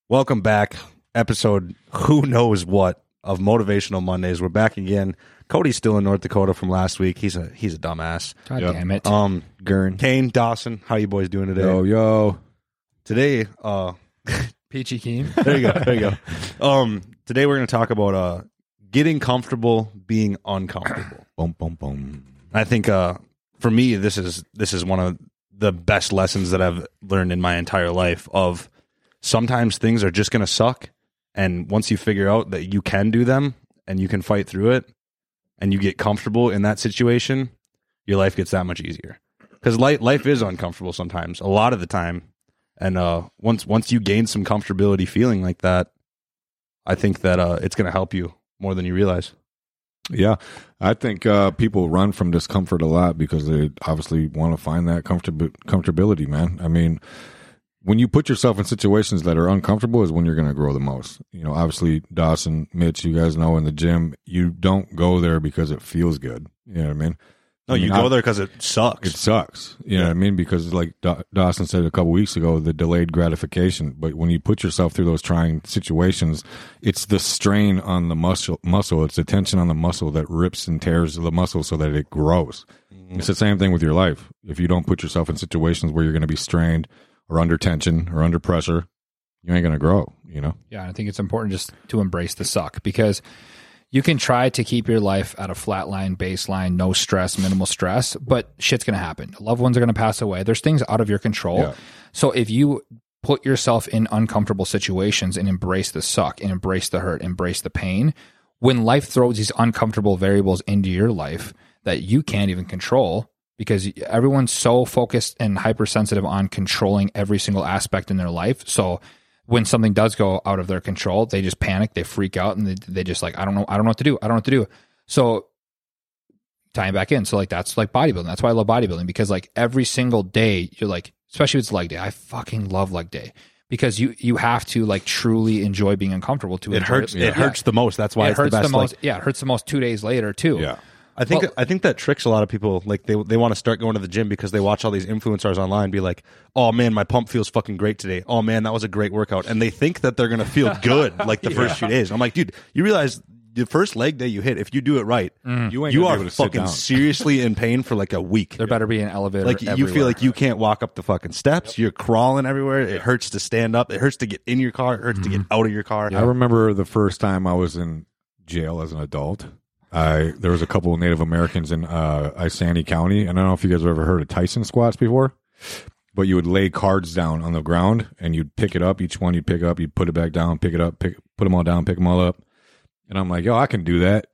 Welcome back. Episode who knows what of Motivational Mondays. We're back again. Cody's still in North Dakota from last week. He's a dumbass. God damn it. Gurn. Kane, Dawson, how you boys doing today? Yo. Today, Peachy Keen. there you go. Today we're going to talk about getting comfortable being uncomfortable. Boom, boom, boom. I think for me, this is one of the best lessons that I've learned in my entire life of sometimes things are just going to suck. And once you figure out that you can do them and you can fight through it and you get comfortable in that situation, your life gets that much easier. Because life is uncomfortable sometimes, a lot of the time. And once you gain some comfortability feeling like that, I think that it's going to help you more than you realize. Yeah, I think people run from discomfort a lot because they obviously want to find that comfortability, man. I mean, when you put yourself in situations that are uncomfortable is when you're going to grow the most. You know, obviously, Dawson, Mitch, you guys know in the gym, you don't go there because it feels good. You know what I mean? No, you go there because it sucks. It sucks. You know what I mean? Because like Dawson said a couple weeks ago, the delayed gratification. But when you put yourself through those trying situations, it's the strain on the muscle. It's the tension on the muscle that rips and tears the muscle so that it grows. Mm-hmm. It's the same thing with your life. If you don't put yourself in situations where you're going to be strained or under tension or under pressure, you ain't going to grow, you know? Yeah, I think it's important just to embrace the suck because you can try to keep your life at a flat line, baseline, no stress, minimal stress, but shit's going to happen. Loved ones are going to pass away. There's things out of your control. Yeah. So if you put yourself in uncomfortable situations and embrace the suck and embrace the hurt, embrace the pain, when life throws these uncomfortable variables into your life that you can't even control, because everyone's so focused and hypersensitive on controlling every single aspect in their life. So when something does go out of their control, they just panic, they freak out, and they just like, I don't know what to do. So tying back in. So like, that's like bodybuilding. That's why I love bodybuilding, because like every single day you're like, especially if it's leg day, I fucking love leg day because you have to like truly enjoy being uncomfortable to it hurts. It hurts the most. That's why it it's hurts the best. The most. It hurts the most 2 days later too. Yeah. I think that tricks a lot of people. Like they want to start going to the gym because they watch all these influencers online be like, oh man, my pump feels fucking great today. Oh man, that was a great workout. And they think that they're going to feel good like the first few days. I'm like, dude, you realize the first leg day you hit, if you do it right, you are fucking seriously in pain for like a week. There better be an elevator like everywhere. You feel like you can't walk up the fucking steps. Yep. You're crawling everywhere. It hurts to stand up. It hurts to get in your car. It hurts to get out of your car. I remember the first time I was in jail as an adult. There was a couple of Native Americans in Isanti County, and I don't know if you guys have ever heard of Tyson squats before, but you would lay cards down on the ground, and you'd pick it up. Each one you'd pick up, you'd put it back down, pick it up, put them all down, pick them all up. And I'm like, yo, I can do that.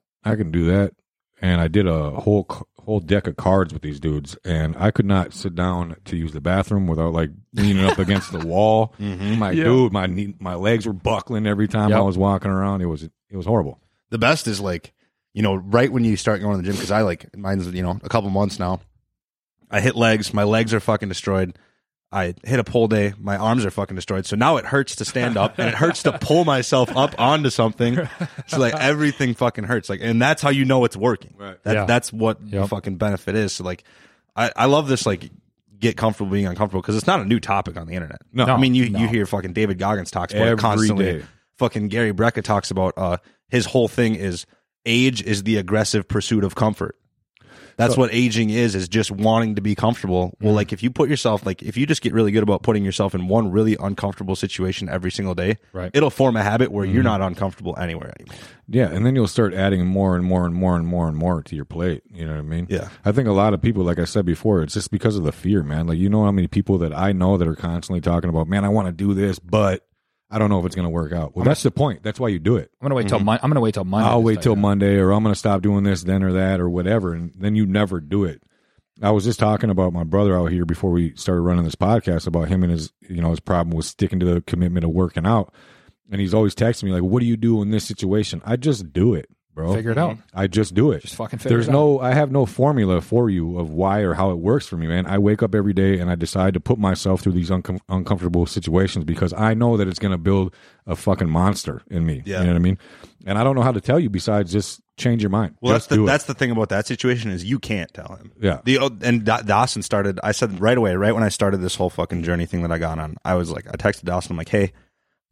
And I did a whole deck of cards with these dudes, and I could not sit down to use the bathroom without like leaning up against the wall. Dude, my legs were buckling every time I was walking around. It was horrible. The best is like, you know, right when you start going to the gym, because I like mine's, you know, a couple months now. I hit legs, my legs are fucking destroyed. I hit a pull day, my arms are fucking destroyed. So now it hurts to stand up and it hurts to pull myself up onto something. So like everything fucking hurts. Like, and that's how you know it's working. Right. That's what the fucking benefit is. So like, I love this, like, get comfortable being uncomfortable, because it's not a new topic on the internet. No, I mean, you hear fucking David Goggins talks about it constantly. Day. Fucking Gary Brecka talks about his whole thing is age is the aggressive pursuit of comfort. That's what aging is just wanting to be comfortable. Well, like if you put yourself, like if you just get really good about putting yourself in one really uncomfortable situation every single day, it'll form a habit where you're not uncomfortable anywhere anymore. Yeah, and then you'll start adding more and more and more and more and more to your plate. You know what I mean? Yeah. I think a lot of people, like I said before, it's just because of the fear, man. Like, you know how many people that I know that are constantly talking about, man, I want to do this, but I don't know if it's going to work out. Well, that's the point. That's why you do it. I'm going to wait till I'm going to wait till Monday. I'll wait till Monday, or I'm going to stop doing this then or that or whatever, and then you never do it. I was just talking about my brother out here before we started running this podcast about him and his problem was sticking to the commitment of working out, and he's always texting me like, "What do you do in this situation?" I just do it, bro. Figure it out. I just do it. Just fucking figure it out. I have no formula for you of why or how it works for me, man. I wake up every day and I decide to put myself through these uncomfortable situations because I know that it's going to build a fucking monster in me. Yeah. You know what I mean? And I don't know how to tell you besides just change your mind. Well, that's the thing about that situation is you can't tell him. Yeah. And Dawson started, I said right away, right when I started this whole fucking journey thing that I got on, I was like, I texted Dawson, I'm like, hey,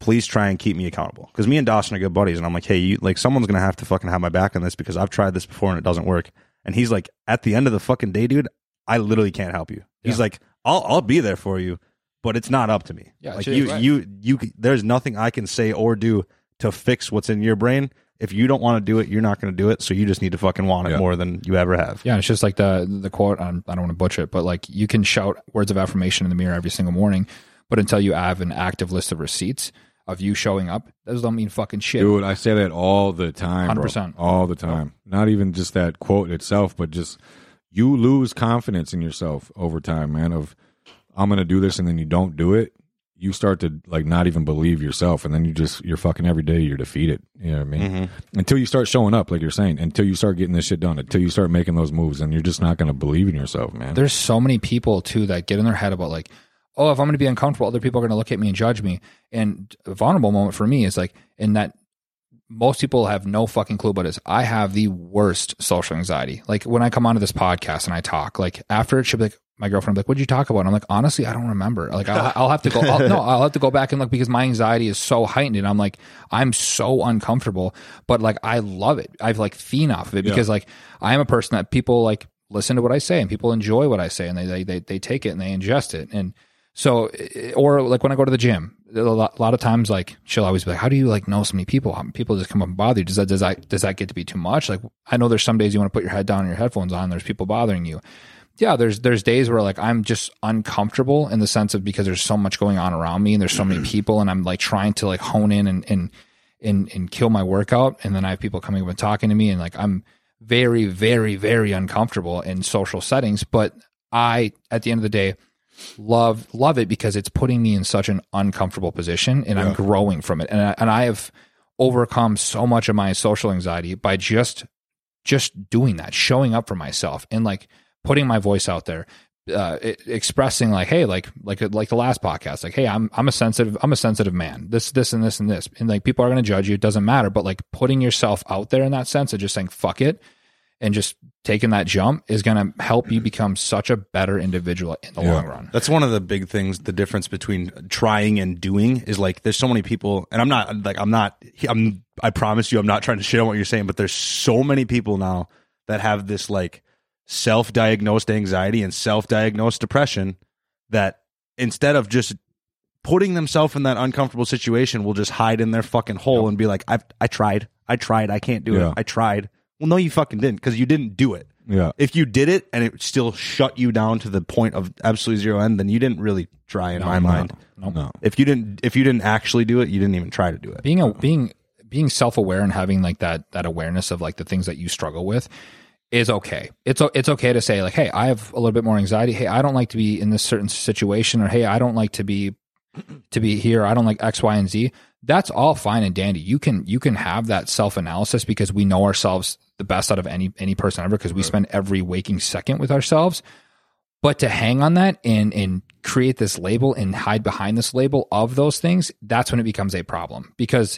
please try and keep me accountable. Because me and Dawson are good buddies, and I'm like, hey, someone's going to have to fucking have my back on this because I've tried this before and it doesn't work. And he's like, at the end of the fucking day, dude, I literally can't help you. He's like, I'll be there for you, but it's not up to me. Yeah, like you, there's nothing I can say or do to fix what's in your brain. If you don't want to do it, you're not going to do it. So you just need to fucking want it more than you ever have. Yeah, it's just like the quote. I don't want to butcher it, but like you can shout words of affirmation in the mirror every single morning, but until you have an active list of receipts of you showing up, those don't mean fucking shit. Dude, I say that all the time, 100%. All the time. Not even just that quote itself, but just you lose confidence in yourself over time, man, of I'm going to do this, and then you don't do it. You start to like not even believe yourself, and then you're fucking every day you're defeated. You know what I mean? Mm-hmm. Until you start showing up, like you're saying, until you start getting this shit done, until you start making those moves, and you're just not going to believe in yourself, man. There's so many people too that get in their head about like, oh, if I'm going to be uncomfortable, other people are going to look at me and judge me. And a vulnerable moment for me is like, in that most people have no fucking clue about this. I have the worst social anxiety. Like when I come onto this podcast and I talk, like after it, she'll be like, my girlfriend will be like, what'd you talk about? And I'm like, honestly, I don't remember. Like I'll have to go, I'll have to go back and look because my anxiety is so heightened. And I'm like, I'm so uncomfortable, but like, I love it. I've like feed off of it because like I am a person that people like listen to what I say and people enjoy what I say and they take it and they ingest it. And so, or like when I go to the gym, a lot of times, like she'll always be like, "How do you like know so many people? People just come up and bother you. Does that get to be too much? Like, I know there's some days you want to put your head down and your headphones on. There's people bothering you. Yeah, there's days where like I'm just uncomfortable in the sense of because there's so much going on around me and there's so many people and I'm like trying to like hone in and kill my workout. And then I have people coming up and talking to me and like I'm very, very, very uncomfortable in social settings. But I, at the end of the day, love it because it's putting me in such an uncomfortable position and I'm growing from it. And I have overcome so much of my social anxiety by just doing that, showing up for myself and like putting my voice out there, expressing like, hey, like the last podcast, like, hey, I'm a sensitive man, this and this and this. And like, people are going to judge you. It doesn't matter. But like putting yourself out there in that sense of just saying, fuck it. And just taking that jump is going to help you become such a better individual in the long run. That's one of the big things. The difference between trying and doing is like, there's so many people, and I promise you, I'm not trying to shit on what you're saying, but there's so many people now that have this like self-diagnosed anxiety and self-diagnosed depression that instead of just putting themselves in that uncomfortable situation will just hide in their fucking hole and be like, I tried, I can't do it. I tried. Well, no, you fucking didn't because you didn't do it. Yeah. If you did it and it still shut you down to the point of absolutely zero end, then you didn't really try in my mind. No. If you didn't actually do it, you didn't even try to do it. Being self-aware and having like that awareness of like the things that you struggle with is okay. It's okay to say like, hey, I have a little bit more anxiety. Hey, I don't like to be in this certain situation, or hey, I don't like to be here. I don't like X, Y, and Z. That's all fine and dandy. You can have that self-analysis because we know ourselves the best out of any person ever because we spend every waking second with ourselves. But to hang on that and create this label and hide behind this label of those things, that's when it becomes a problem. Because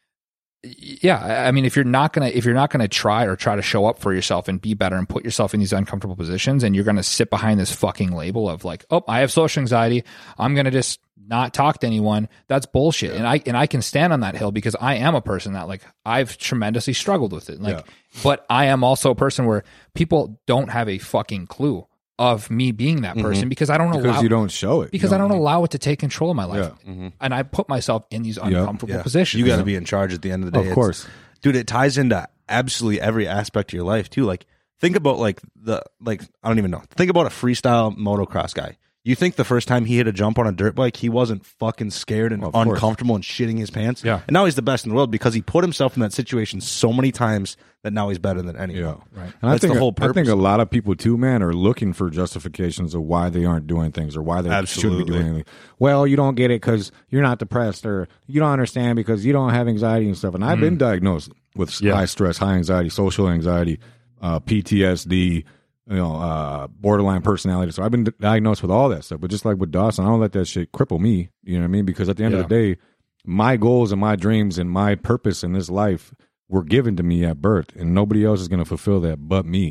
yeah, I mean, if you're not gonna try to show up for yourself and be better and put yourself in these uncomfortable positions, and you're gonna sit behind this fucking label of like, oh, I have social anxiety, I'm gonna just not talk to anyone. That's bullshit. And I can stand on that hill because I am a person that like I've tremendously struggled with it. Like, but I am also a person where people don't have a fucking clue of me being that person because I don't allow you don't show it because I don't allow it to take control of my life. And I put myself in these uncomfortable positions. You got to be in charge at the end of the day. Of course, dude, it ties into absolutely every aspect of your life too. Like think about I don't even know. Think about a freestyle motocross guy. You think the first time he hit a jump on a dirt bike, he wasn't fucking scared and uncomfortable and shitting his pants? Yeah. And now he's the best in the world because he put himself in that situation so many times that now he's better than anyone. Yeah. Right. And that's the whole purpose. I think a lot of people too, man, are looking for justifications of why they aren't doing things or why they shouldn't be doing anything. Well, you don't get it because you're not depressed, or you don't understand because you don't have anxiety and stuff. And I've been diagnosed with high stress, high anxiety, social anxiety, PTSD, borderline personality. So I've been diagnosed with all that stuff. But just like with Dawson, I don't let that shit cripple me. You know what I mean? Because at the end of the day, my goals and my dreams and my purpose in this life were given to me at birth, and nobody else is going to fulfill that but me.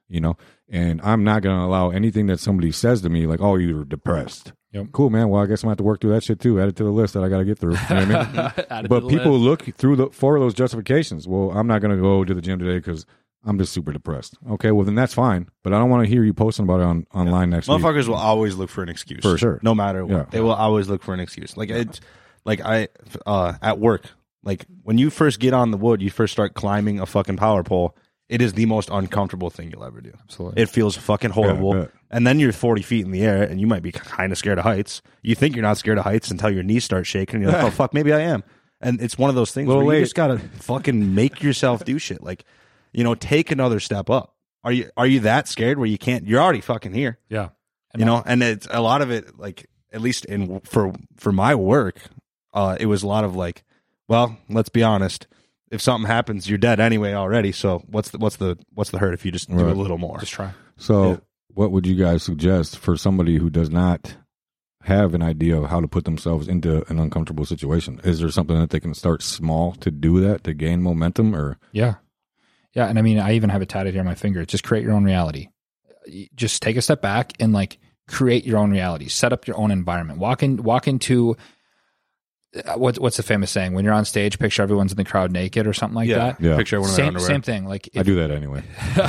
you know, and I'm not going to allow anything that somebody says to me like, oh, you're depressed. Yep. Cool, man. Well, I guess I'm going to have to work through that shit too. Add it to the list that I got to get through. You know what I mean? But people look through for those justifications. Well, I'm not going to go to the gym today because I'm just super depressed. Okay, well then that's fine. But I don't want to hear you posting about it online next week. Motherfuckers will always look for an excuse. For sure. No matter what. Yeah. They will always look for an excuse. Like it's like at work, like when you first get on the wood, you first start climbing a fucking power pole, it is the most uncomfortable thing you'll ever do. Absolutely. It feels fucking horrible. Yeah. And then you're 40 feet in the air and you might be kind of scared of heights. You think you're not scared of heights until your knees start shaking and you're like, oh fuck, maybe I am. And it's one of those things where you just gotta fucking make yourself do shit. Like, you know, take another step up. Are you that scared where you can't? You're already fucking here. Yeah. You know, and it's a lot of it. Like at least for my work, it was a lot of like, well, let's be honest. If something happens, you're dead anyway already. So what's the hurt if you just do a little more? Just try. So, what would you guys suggest for somebody who does not have an idea of how to put themselves into an uncomfortable situation? Is there something that they can start small to do that to gain momentum? Or Yeah. And I mean, I even have it tatted here on my finger. Just create your own reality. Just take a step back and like create your own reality. Set up your own environment. Walk into what's the famous saying? When you're on stage, picture everyone's in the crowd naked or something like that. Yeah. Picture everyone in their underwear. Same thing. Like I do that anyway.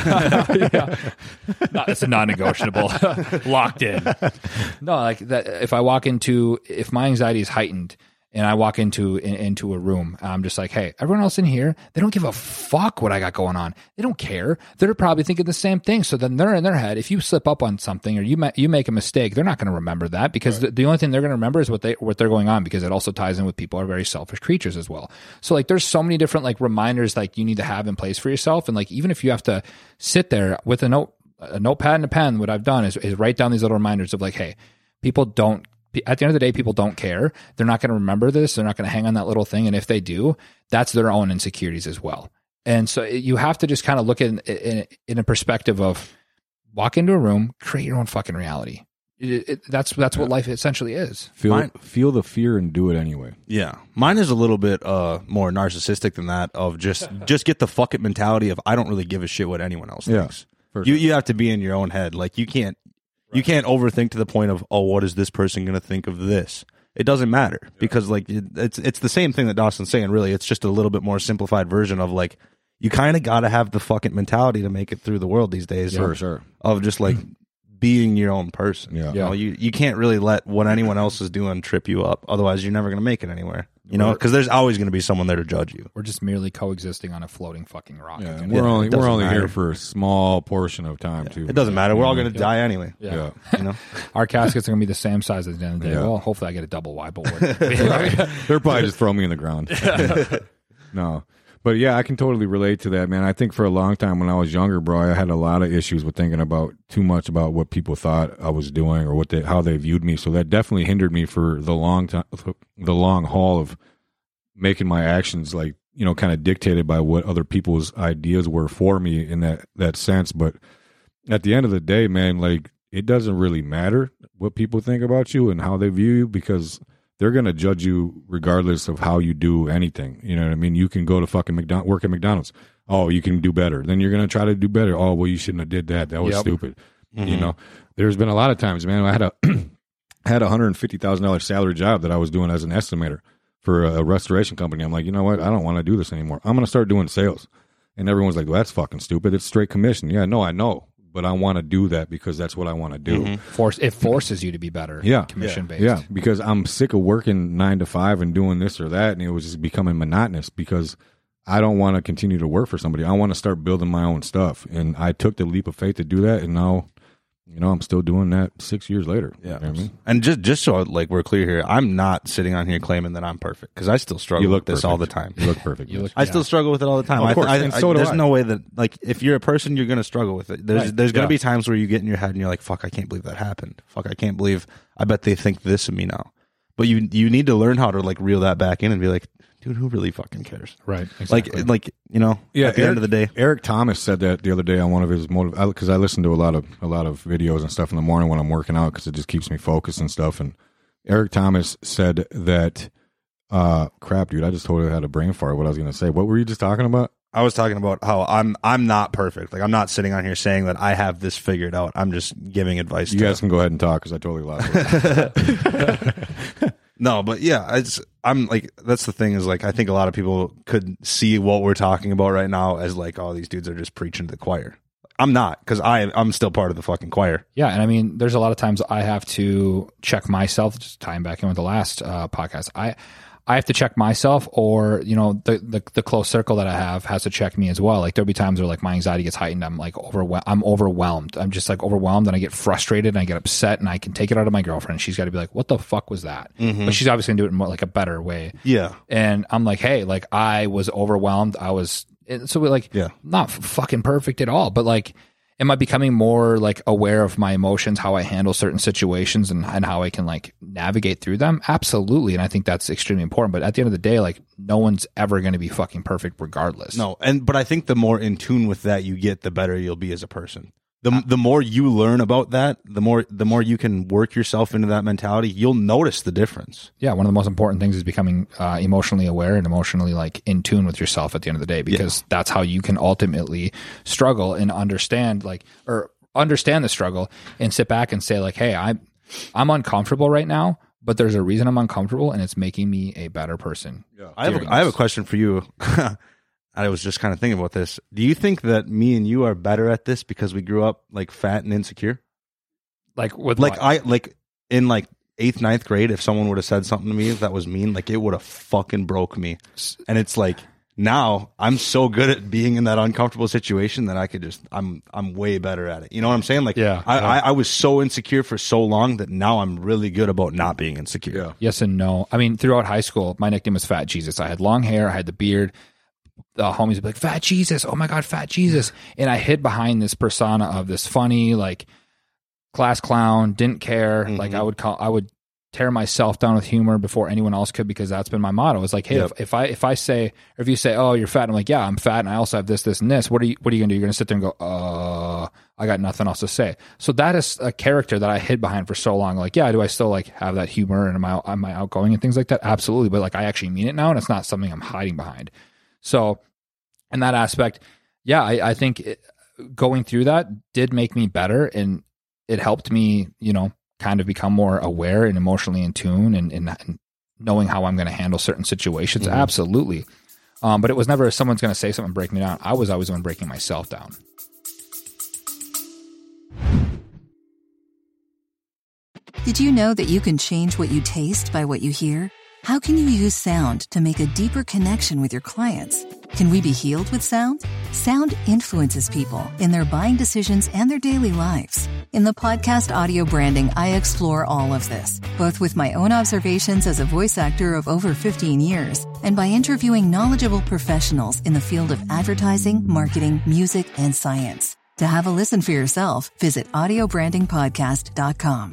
It's a non-negotiable. Locked in. No, like that. If my anxiety is heightened and I walk into a room, I'm just like, hey, everyone else in here, they don't give a fuck what I got going on. They don't care. They're probably thinking the same thing. So then they're in their head. If you slip up on something or you make a mistake, they're not going to remember that because the only thing they're going to remember is what they're going on, because it also ties in with people are very selfish creatures as well. So like there's so many different like reminders like you need to have in place for yourself. And like even if you have to sit there with a notepad and a pen, what I've done is write down these little reminders of like, hey, at the end of the day, people don't care. They're not going to remember this. They're not going to hang on that little thing. And if they do, that's their own insecurities as well. And so you have to just kind of look in a perspective of walk into a room, create your own fucking reality. That's what life essentially is. Feel the fear and do it anyway. Yeah. Mine is a little bit more narcissistic than that of just get the fuck it mentality of I don't really give a shit what anyone else thinks. Sure. You have to be in your own head. Like you can't overthink to the point of, oh, what is this person going to think of this? It doesn't matter because like it's the same thing that Dawson's saying. Really, it's just a little bit more simplified version of like you kind of got to have the fucking mentality to make it through the world these days. For sure. Of just like being your own person. Yeah. You know, you can't really let what anyone else is doing trip you up. Otherwise, you're never going to make it anywhere. You know, because there's always going to be someone there to judge you. We're just merely coexisting on a floating fucking rock. Yeah, and we're only here for a small portion of time too. It doesn't matter. We're all going to die anyway. Yeah. You know, our caskets are going to be the same size at the end of the day. Well, hopefully I get a double wide, but they're probably just throwing me in the ground. No. But yeah, I can totally relate to that, man. I think for a long time when I was younger, bro, I had a lot of issues with thinking about too much about what people thought I was doing or how they viewed me. So that definitely hindered me for the long haul of making my actions like, you know, kind of dictated by what other people's ideas were for me in that sense. But at the end of the day, man, like it doesn't really matter what people think about you and how they view you because they're going to judge you regardless of how you do anything. You know what I mean? You can go to fucking work at McDonald's. Oh, you can do better. Then you're going to try to do better. Oh, well, you shouldn't have did that. That was stupid. Mm-hmm. You know, there's been a lot of times, man, I had a $150,000 salary job that I was doing as an estimator for a restoration company. I'm like, you know what? I don't want to do this anymore. I'm going to start doing sales. And everyone's like, well, that's fucking stupid. It's straight commission. Yeah, no, I know. But I want to do that because that's what I want to do. Mm-hmm. It forces you to be better. Yeah. Commission based. Yeah. Because I'm sick of working 9 to 5 and doing this or that. And it was just becoming monotonous because I don't want to continue to work for somebody. I want to start building my own stuff. And I took the leap of faith to do that. And now, you know, I'm still doing that 6 years later. Yeah. You know what I mean? And just so like we're clear here, I'm not sitting on here claiming that I'm perfect because I still struggle with this all the time. You look perfect. I still struggle with it all the time. Of course. And so do there's I. no way that like if you're a person, you're going to struggle with it. There's going to be times where you get in your head and you're like, fuck, I can't believe that happened. Fuck, I can't believe. I bet they think this of me now. But you need to learn how to like reel that back in and be like, dude, who really fucking cares? Right. Exactly. Like you know. Yeah. At the end of the day, Eric Thomas said that the other day on one of his because I listen to a lot of videos and stuff in the morning when I'm working out because it just keeps me focused and stuff. And Eric Thomas said that, crap, dude, I just totally had a brain fart. What I was going to say. What were you just talking about? I was talking about how I'm not perfect. Like I'm not sitting on here saying that I have this figured out. I'm just giving advice. You guys can go ahead and talk because I totally lost it. No, but yeah, I'm like, that's the thing is like, I think a lot of people could see what we're talking about right now as like, oh, these dudes are just preaching to the choir. I'm not, because I'm still part of the fucking choir. Yeah, and I mean, there's a lot of times I have to check myself, just tying back in with the last podcast. I have to check myself, or the close circle that I have has to check me as well. Like there'll be times where like my anxiety gets heightened. I'm like overwhelmed. I'm just like overwhelmed, and I get frustrated, and I get upset, and I can take it out of my girlfriend. She's got to be like, "What the fuck was that?" Mm-hmm. But she's obviously gonna do it in more like a better way. Yeah. And I'm like, hey, like I was overwhelmed. Not fucking perfect at all, but like, am I becoming more like aware of my emotions, how I handle certain situations, and how I can like navigate through them? Absolutely. And I think that's extremely important. But at the end of the day, like no one's ever going to be fucking perfect regardless. No. But I think the more in tune with that you get, the better you'll be as a person. The more you learn about that, the more you can work yourself into that mentality, you'll notice the difference. Yeah. One of the most important things is becoming emotionally aware and emotionally like in tune with yourself at the end of the day, because that's how you can ultimately struggle and understand the struggle and sit back and say like, hey, I'm uncomfortable right now, but there's a reason I'm uncomfortable, and it's making me a better person. Yeah. I have a question for you. I was just kind of thinking about this. Do you think that me and you are better at this because we grew up like fat and insecure? Like with like what? I like in like 8th, 9th grade, if someone would have said something to me that was mean, like it would have fucking broke me. And it's like now I'm so good at being in that uncomfortable situation that I could just I'm way better at it. You know what I'm saying? Like I was so insecure for so long that now I'm really good about not being insecure. Yeah. Yes and no. I mean, throughout high school, my nickname was Fat Jesus. I had long hair, I had the beard. The homies would be like, Fat Jesus, oh my God, Fat Jesus. And I hid behind this persona of this funny, like class clown, didn't care. Mm-hmm. Like I would tear myself down with humor before anyone else could, because that's been my motto. It's like, hey, if I say, or if you say, oh, you're fat, I'm like, yeah, I'm fat, and I also have this, this, and this. What are you gonna do? You're gonna sit there and go, I got nothing else to say. So that is a character that I hid behind for so long. Like, yeah, do I still like have that humor, and am I outgoing and things like that? Absolutely. But like, I actually mean it now, and it's not something I'm hiding behind. So in that aspect, yeah, I think going through that did make me better, and it helped me, kind of become more aware and emotionally in tune and knowing how I'm going to handle certain situations. Mm-hmm. Absolutely. But it was never someone's going to say something and break me down. I was always the one breaking myself down. Did you know that you can change what you taste by what you hear? How can you use sound to make a deeper connection with your clients? Can we be healed with sound? Sound influences people in their buying decisions and their daily lives. In the podcast Audio Branding, I explore all of this, both with my own observations as a voice actor of over 15 years and by interviewing knowledgeable professionals in the field of advertising, marketing, music, and science. To have a listen for yourself, visit audiobrandingpodcast.com.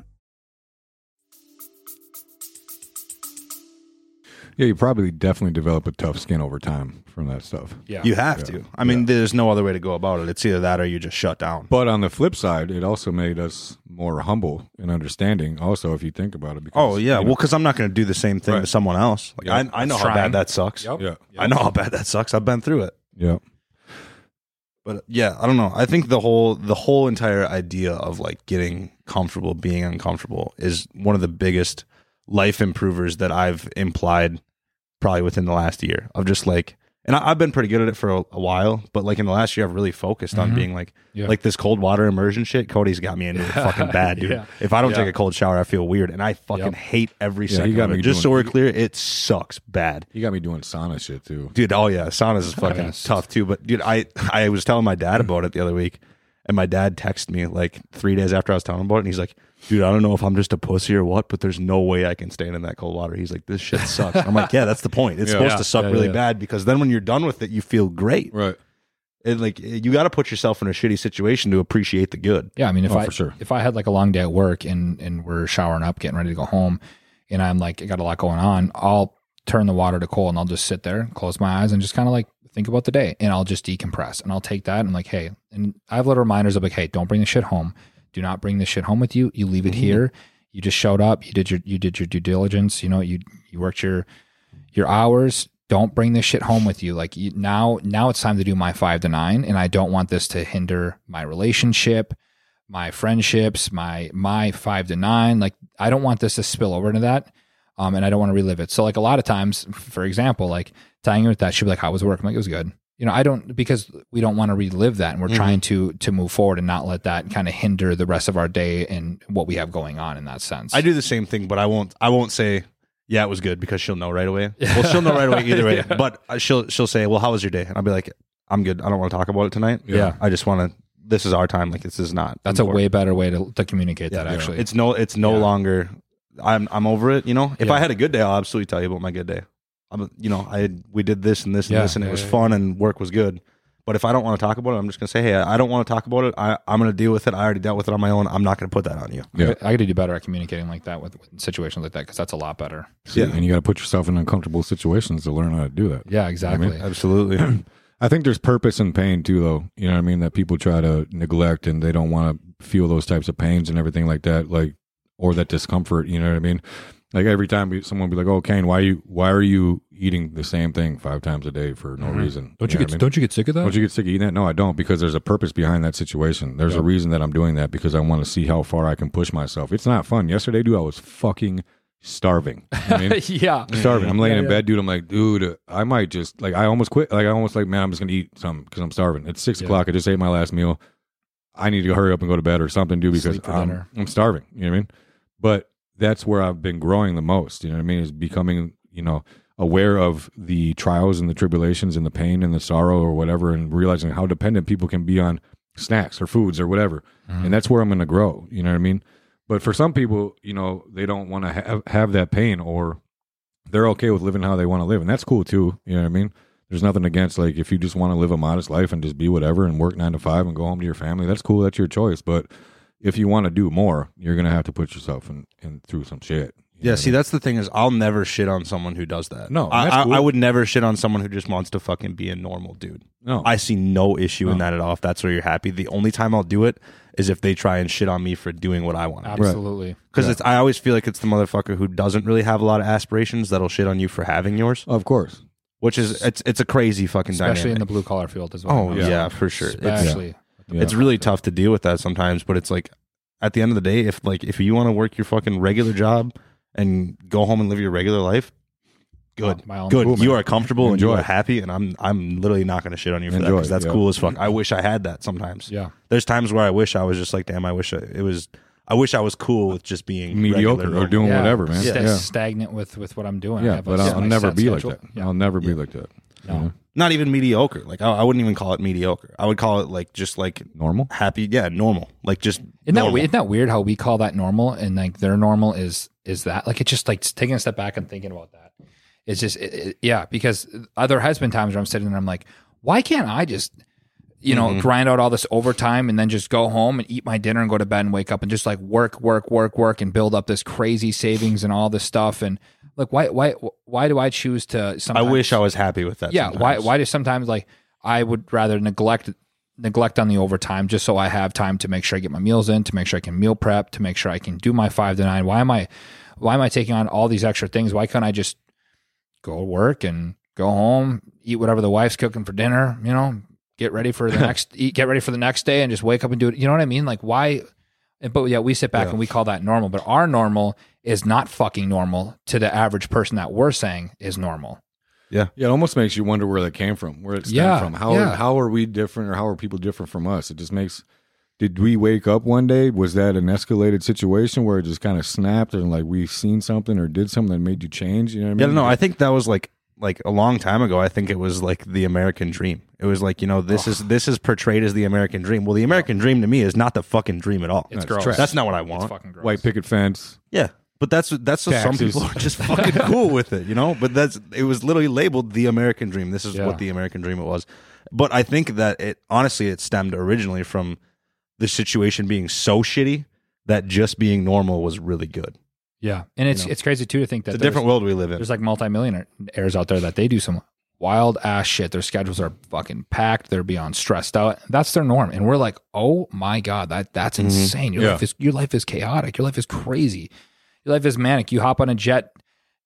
Yeah, you probably definitely develop a tough skin over time from that stuff. Yeah. You have to. I mean, there's no other way to go about it. It's either that or you just shut down. But on the flip side, it also made us more humble and understanding also, if you think about it. Because, well, because I'm not going to do the same thing to someone else. Like, I know how bad that sucks. Yep. Yeah. I know how bad that sucks. I've been through it. Yeah. But yeah, I don't know. I think the whole entire idea of like getting comfortable being uncomfortable is one of the biggest life improvers that I've implied probably within the last year, of just like, and I've been pretty good at it for a while, but like in the last year, I've really focused on being like this cold water immersion shit. Cody's got me into it fucking bad, dude. If I don't take a cold shower, I feel weird, and I fucking hate every second of it. Just so we're clear, it sucks bad. You got me doing sauna shit too, dude. Oh yeah, saunas is fucking tough too. But dude, I was telling my dad about it the other week, and my dad texted me like 3 days after I was telling him about it, and he's like, dude, I don't know if I'm just a pussy or what, but there's no way I can stand in that cold water. He's like, this shit sucks. I'm like, yeah, that's the point. It's supposed to suck really bad, because then when you're done with it, you feel great. Right. And like, you got to put yourself in a shitty situation to appreciate the good. Yeah. I mean, if I had like a long day at work and we're showering up, getting ready to go home, and I'm like, I got a lot going on, I'll turn the water to cold, and I'll just sit there, close my eyes, and just kind of like think about the day, and I'll just decompress, and I'll take that and like, hey, and I have little reminders of like, hey, don't bring the shit home. Do not bring this shit home with you. You leave it here. You just showed up. You did your due diligence. You worked your hours. don't bring this shit home with you. Like now it's time to do my 5 to 9, and I don't want this to hinder my relationship, my friendships, my 5 to 9. Like I don't want this to spill over into that. And I don't want to relive it. So like a lot of times, for example, like tying in with that, she'll be like, how was work? I'm like, it was good. Because we don't want to relive that, and we're trying to move forward and not let that kind of hinder the rest of our day and what we have going on in that sense. I do the same thing, but I won't say, yeah, it was good, because she'll know right away. Well, she'll know right away either way. Yeah. But she'll say, well, how was your day? And I'll be like, I'm good. I don't want to talk about it tonight. Yeah. I just want to. This is our time. Like this is not. That's important. A way better way to communicate that. Actually, it's no longer. I'm over it. If I had a good day, I'll absolutely tell you about my good day. We did this and this and this, and it was fun, and work was good. But if I don't want to talk about it, I'm just going to say, hey, I don't want to talk about it. I'm going to deal with it. I already dealt with it on my own. I'm not going to put that on you. Yeah. I got to do better at communicating like that with situations like that, because that's a lot better. Yeah, and you got to put yourself in uncomfortable situations to learn how to do that. Yeah, exactly. Absolutely. I think there's purpose in pain too, though. You know what I mean? That people try to neglect, and they don't want to feel those types of pains and everything like that, like, or that discomfort. You know what I mean? Like every time someone will be like, "Oh, Kane, why are you eating the same thing 5 times a day for no reason?" Don't you get sick of that? Don't you get sick of eating that? No, I don't, because there's a purpose behind that situation. There's a reason that I'm doing that, because I want to see how far I can push myself. It's not fun. Yesterday, dude, I was fucking starving. I mean, starving. I'm laying in bed, dude. I'm like, dude, I might just I almost quit. Like I almost man, I'm just gonna eat something because I'm starving. It's 6 o'clock. I just ate my last meal. I need to hurry up and go to bed or something, dude, because I'm starving. You know what I mean? But that's where I've been growing the most. You know what I mean? Is becoming, aware of the trials and the tribulations and the pain and the sorrow or whatever, and realizing how dependent people can be on snacks or foods or whatever. And that's where I'm going to grow. You know what I mean? But for some people, they don't want to have that pain, or they're okay with living how they want to live. And that's cool too. You know what I mean? There's nothing against, like, if you just want to live a modest life and just be whatever and work 9 to 5 and go home to your family, that's cool. That's your choice. But if you want to do more, you're going to have to put yourself in through some shit. Yeah, see, that's the thing is, I'll never shit on someone who does that. No, I would never shit on someone who just wants to fucking be a normal dude. No. I see no issue in that at all, if that's where you're happy. The only time I'll do it is if they try and shit on me for doing what I want to do. Absolutely. Because I always feel like it's the motherfucker who doesn't really have a lot of aspirations that'll shit on you for having yours. Of course. Which is, it's a crazy fucking Especially dynamic. in the blue collar field as well. Oh, yeah, for sure. Especially. It's really tough to deal with that sometimes, but it's like, at the end of the day, if you want to work your fucking regular job and go home and live your regular life, good. Cool, you are comfortable and you Enjoy. are happy, and I'm literally not going to shit on you for that, because that's cool as fuck. I wish I had that sometimes. Yeah. There's times where I wish I was just like, damn, I wish I was cool with just being mediocre regular, or doing whatever, man. Stagnant with what I'm doing. Yeah, but I'll never be like that. Yeah. I'll never be like that. No. Not even mediocre. Like I wouldn't even call it mediocre. I would call it like just like Normal? happy. Yeah, normal. Like just Isn't that weird how we call that normal, and like their normal is that? Like it's just like taking a step back and thinking about that. It's just because there has been times where I'm sitting there, I'm like, why can't I just grind out all this overtime and then just go home and eat my dinner and go to bed and wake up and just like work and build up this crazy savings and all this stuff. And like, why do I choose to sometimes, I wish I was happy with that. Yeah. Sometimes. Why do sometimes like I would rather neglect on the overtime just so I have time to make sure I get my meals in, to make sure I can meal prep, to make sure I can do my 5 to 9. Why am I taking on all these extra things? Why can't I just go to work and go home, eat whatever the wife's cooking for dinner, get ready for the next day and just wake up and do it. You know what I mean? Like why? But yeah, we sit back and we call that normal, but our normal is not fucking normal to the average person that we're saying is normal. Yeah. Yeah. It almost makes you wonder where that came from, where it stemmed from. How are we different, or how are people different from us? It just makes, did we wake up one day? Was that an escalated situation where it just kind of snapped and like we seen something or did something that made you change? You know what I mean? Yeah, no, I think that was like a long time ago. I think it was like the American dream. It was like, this is portrayed as the American dream. Well, the American dream to me is not the fucking dream at all. It's gross. That's not what I want. It's fucking gross. White picket fence. Yeah. But that's what some people are just fucking cool with it, But it was literally labeled the American dream. This is what the American dream it was. But I think that it stemmed originally from the situation being so shitty that just being normal was really good. Yeah. And it's crazy too to think that it's a different world we live in. There's like multimillionaires out there that they do some wild ass shit. Their schedules are fucking packed. They're beyond stressed out. That's their norm. And we're like, oh my God, that's insane. Your life is chaotic. Your life is crazy. Your life is manic. You hop on a jet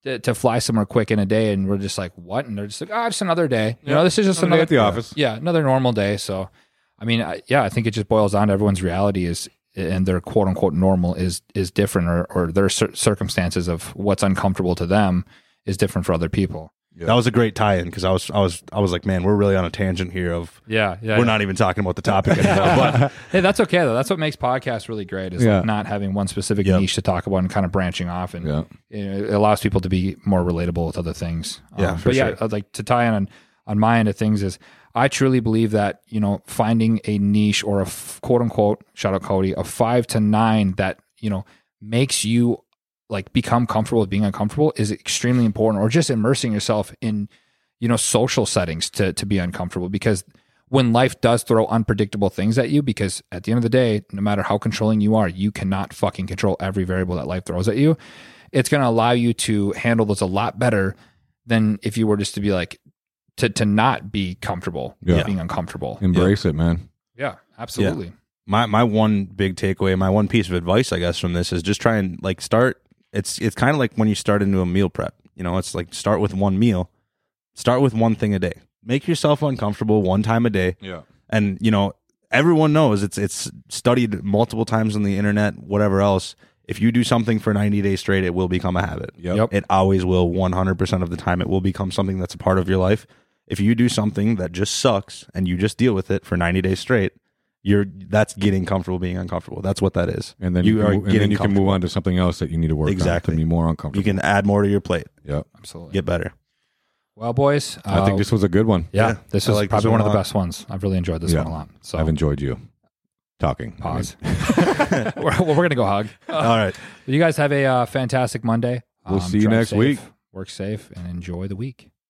to fly somewhere quick in a day, and we're just like, what? And they're just like, just another day. You know, this is just Another day another at the office. Yeah, another normal day. So, I mean, I think it just boils down to everyone's reality is, and their quote unquote normal is different, or their circumstances of what's uncomfortable to them is different for other people. Yeah. That was a great tie-in because I was like, man, we're really on a tangent here of we're not even talking about the topic anymore. But hey, that's okay though. That's what makes podcasts really great is like not having one specific niche to talk about and kind of branching off, and you know, it allows people to be more relatable with other things. For sure. I'd like to tie in on my end of things is I truly believe that, you know, finding a niche or a quote unquote, shout out Cody, a 5 to 9 that, you know, makes you like become comfortable with being uncomfortable is extremely important, or just immersing yourself in, you know, social settings to be uncomfortable, because when life does throw unpredictable things at you, because at the end of the day, no matter how controlling you are, you cannot fucking control every variable that life throws at you. It's going to allow you to handle those a lot better than if you were just to be like, to not be comfortable with being uncomfortable. Embrace it, man. Yeah, absolutely. Yeah. My one big takeaway, my one piece of advice, I guess, from this is just try and like start. It's kind of like when you start into a meal prep. You know, it's like start with one meal, start with one thing a day. Make yourself uncomfortable one time a day. Yeah. And you know, everyone knows it's studied multiple times on the internet, whatever else. If you do something for 90 days straight, it will become a habit. Yep. It always will. 100% of the time, it will become something that's a part of your life. If you do something that just sucks and you just deal with it for 90 days straight, that's getting comfortable being uncomfortable. That's what that is. And then you can move on to something else that you need to work on to be more uncomfortable. You can add more to your plate. Yep. Absolutely. Get better. Well, boys, I think this was a good one. Yeah, this was like probably this one of one the a lot. best ones. I've really enjoyed this one a lot. So I've enjoyed you talking. Pause. We're going to go hug. All right. You guys have a fantastic Monday. We'll see you Drive next safe, week. Work safe and enjoy the week.